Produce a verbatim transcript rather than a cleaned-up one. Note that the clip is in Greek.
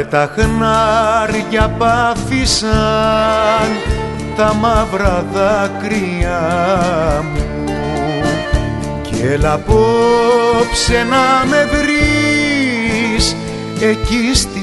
τα χνάρια πάθησαν τα μαύρα δάκρυα μου κι έλα απόψε να με βρεις εκεί στη